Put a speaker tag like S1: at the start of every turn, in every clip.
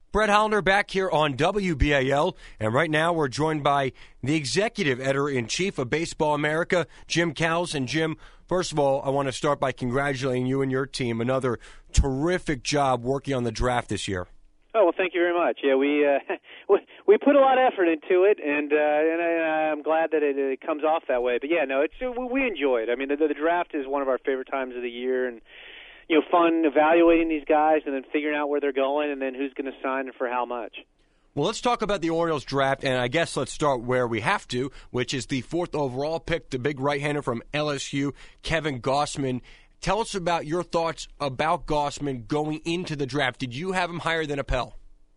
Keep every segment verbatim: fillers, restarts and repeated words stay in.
S1: Brett Hollander back here on W B A L, and right now we're joined by the executive editor-in-chief of Baseball America, Jim Callis. And Jim, first of all, I want to start by congratulating you and your team. Another terrific job working on the draft this year.
S2: Oh, well, thank you very much. Yeah, we uh, we, we put a lot of effort into it, and uh, and I, I'm glad that it, it comes off that way. But yeah, no, it's we enjoy it. I mean, the, the draft is one of our favorite times of the year, and you know, fun evaluating these guys and then figuring out where they're going and then who's going to sign and for how much.
S1: Well, let's talk about the Orioles draft, and I guess let's start where we have to, which is the fourth overall pick, the big right-hander from L S U, Kevin Gausman. Tell us about your thoughts about Gausman going into the draft. Did you have him higher than Appel?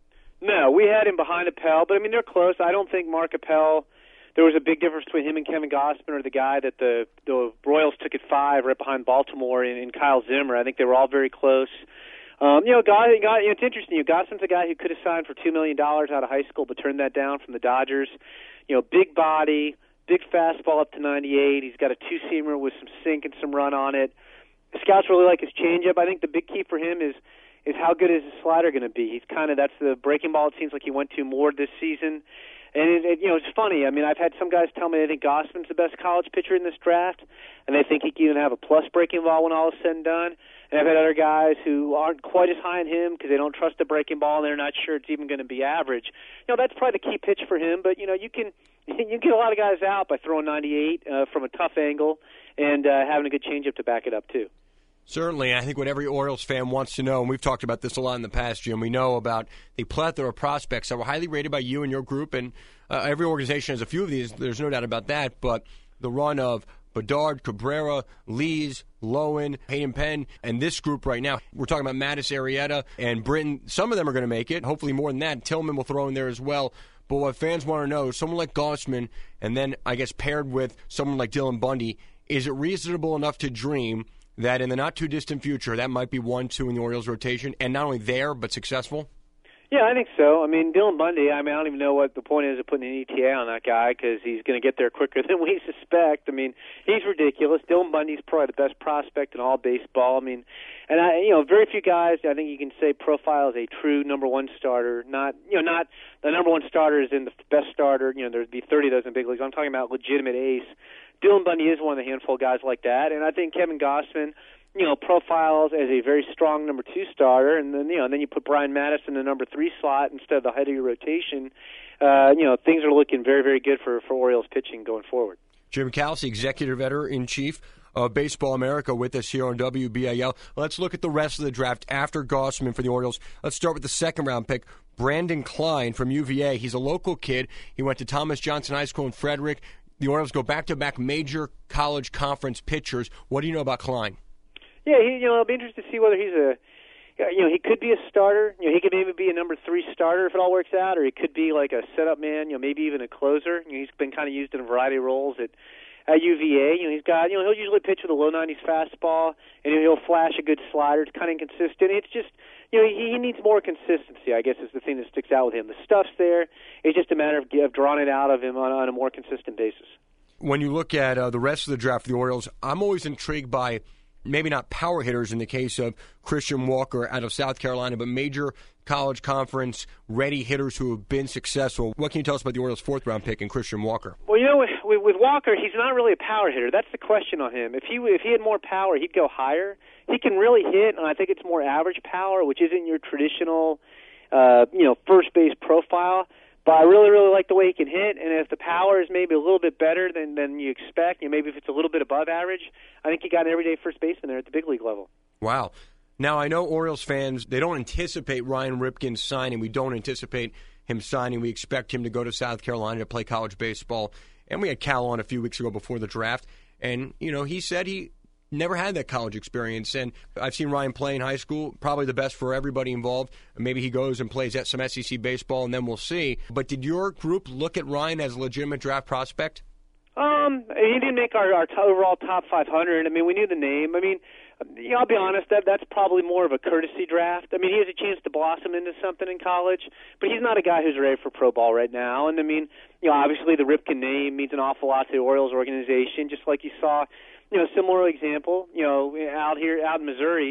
S2: No, we had him behind Appel, but I mean, they're close. I don't think Mark Appel, there was a big difference between him and Kevin Gausman, or the guy that the, the Royals took at five right behind Baltimore in, in Kyle Zimmer. I think they were all very close. Um, you know, guy, guy, you know, it's interesting. You know, Gausman's a guy who could have signed for two million dollars out of high school, but turned that down from the Dodgers. You know, big body, big fastball up to ninety-eight. He's got a two-seamer with some sink and some run on it. The scouts really like his changeup. I think the big key for him is is how good is his slider going to be. He's kind of that's the breaking ball. It seems like he went to more this season. And, it, it, you know, it's funny. I mean, I've had some guys tell me they think Gausman's the best college pitcher in this draft, and they think he can even have a plus breaking ball when all is said and done. And I've had other guys who aren't quite as high on him because they don't trust the breaking ball, and they're not sure it's even going to be average. You know, that's probably the key pitch for him. But, you know, you can you get a lot of guys out by throwing ninety-eight uh, from a tough angle and uh, having a good changeup to back it up, too.
S1: Certainly. I think what every Orioles fan wants to know, and we've talked about this a lot in the past, Jim, we know about the plethora of prospects that were highly rated by you and your group, and uh, every organization has a few of these. There's no doubt about that, but the run of Bedard, Cabrera, Lees, Lowen, Hayden Penn, and this group right now, we're talking about Mattis, Arrieta, and Britton. Some of them are going to make it, hopefully more than that. Tillman will throw in there as well. But what fans want to know, someone like Gausman, and then I guess paired with someone like Dylan Bundy, is it reasonable enough to dream that in the not-too-distant future, that might be one, two in the Orioles rotation, and not only there, but successful?
S2: Yeah, I think so. I mean, Dylan Bundy, I mean, I don't even know what the point is of putting an E T A on that guy because he's going to get there quicker than we suspect. I mean, he's ridiculous. Dylan Bundy's probably the best prospect in all baseball. I mean, and, I, you know, very few guys, I think you can say profile as a true number one starter. Not, you know, not the number one starter is in the best starter. You know, there'd be thirty of those in big leagues. I'm talking about legitimate ace. Dylan Bundy is one of the handful of guys like that, and I think Kevin Gausman, you know, profiles as a very strong number two starter, and then you know, and then you put Brian Mattis in the number three slot instead of the height of your rotation. Uh, you know, things are looking very, very good for for Orioles pitching going forward.
S1: Jim Callis, executive editor-in-chief of Baseball America, with us here on W B A L. Let's look at the rest of the draft after Gausman for the Orioles. Let's start with the second-round pick, Brandon Klein from U V A. He's a local kid. He went to Thomas Johnson High School in Frederick. The Orioles go back-to-back major college conference pitchers. What do you know about Klein?
S2: Yeah, he, you know, it'll be interesting to see whether he's a, you know, he could be a starter. You know, he could maybe be a number three starter if it all works out, or he could be like a setup man. You know, maybe even a closer. You know, he's been kind of used in a variety of roles at at U V A. You know, he's got, you know, he'll usually pitch with a low nineties fastball, and he'll flash a good slider. It's kind of inconsistent. It's just, you know, he, he needs more consistency, I guess, is the thing that sticks out with him. The stuff's there. It's just a matter of, of drawing it out of him on, on a more consistent basis.
S1: When you look at uh, the rest of the draft for the Orioles, I'm always intrigued by maybe not power hitters in the case of Christian Walker out of South Carolina, but major college conference ready hitters who have been successful. What can you tell us about the Orioles' fourth-round pick in Christian Walker?
S2: Well, you know, with, with Walker, he's not really a power hitter. That's the question on him. If he if he had more power, he'd go higher. He can really hit, and I think it's more average power, which isn't your traditional, uh, you know, first base profile. But I really, really like the way he can hit, and if the power is maybe a little bit better than, than you expect, you know, maybe if it's a little bit above average, I think you got an everyday first baseman there at the big league level.
S1: Wow. Now, I know Orioles fans, they don't anticipate Ryan Ripken signing. We don't anticipate him signing. We expect him to go to South Carolina to play college baseball. And we had Cal on a few weeks ago before the draft, and, you know, he said he never had that college experience, and I've seen Ryan play in high school, probably the best for everybody involved. Maybe he goes and plays at some S E C baseball, and then we'll see. But did your group look at Ryan as a legitimate draft prospect?
S2: Um, he didn't make our, our overall top five hundred. I mean, we knew the name. I mean, you know, I'll be honest, that that's probably more of a courtesy draft. I mean, he has a chance to blossom into something in college, but he's not a guy who's ready for pro ball right now. And, I mean, you know, obviously the Ripken name means an awful lot to the Orioles organization, just like you saw, you know, similar example, you know, out here, out in Missouri,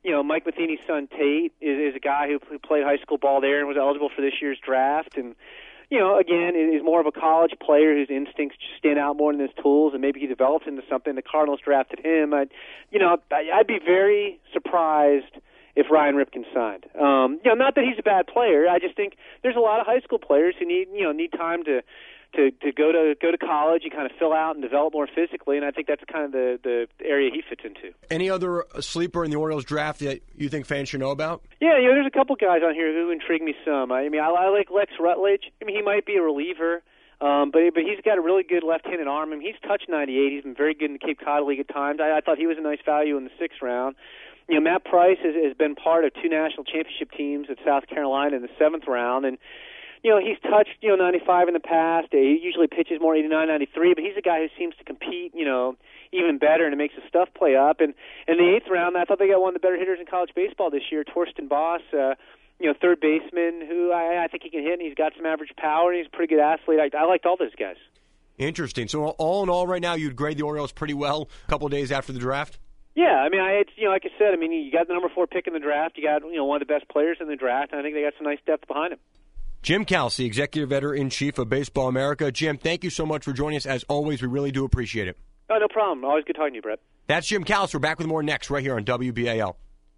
S2: you know, Mike Matheny's son Tate is, is a guy who, who played high school ball there and was eligible for this year's draft. And, you know, again, is more of a college player whose instincts just stand out more than his tools, and maybe he develops into something. The Cardinals drafted him. I'd, you know, I'd be very surprised if Ryan Ripken signed. Um, you know, not that he's a bad player. I just think there's a lot of high school players who need, you know, need time to to to go to go to college and kind of fill out and develop more physically, and I think that's kind of the the area he fits into.
S1: Any other sleeper in the Orioles draft that you think fans should know about?
S2: Yeah, you know, there's a couple guys on here who intrigue me some. I mean, I, I like Lex Rutledge. I mean, he might be a reliever. Um, but but he's got a really good left-handed arm. I mean, he's touched ninety-eight. He's been very good in the Cape Cod League at times. I, I thought he was a nice value in the sixth round. You know, Matt Price has, has been part of two national championship teams at South Carolina in the seventh round, and you know he's touched you know ninety-five in the past. He usually pitches more eighty-nine, ninety-three, but he's a guy who seems to compete you know even better, and it makes his stuff play up. And in the eighth round, I thought they got one of the better hitters in college baseball this year, Torsten Boss. Uh, You know, third baseman who I, I think he can hit, and he's got some average power, and he's a pretty good athlete. I, I liked all those guys.
S1: Interesting. So all in all, right now, you'd grade the Orioles pretty well a couple of days after the draft?
S2: Yeah, I mean, I it's, you know, like I said, I mean, you got the number four pick in the draft. You got you know one of the best players in the draft, and I think they got some nice depth behind him.
S1: Jim Kalsi, Executive Editor-in-Chief of Baseball America. Jim, thank you so much for joining us. As always, we really do appreciate it.
S2: Oh, no problem. Always good talking to you, Brett.
S1: That's Jim Kalsi. We're back with more next right here on W B A L.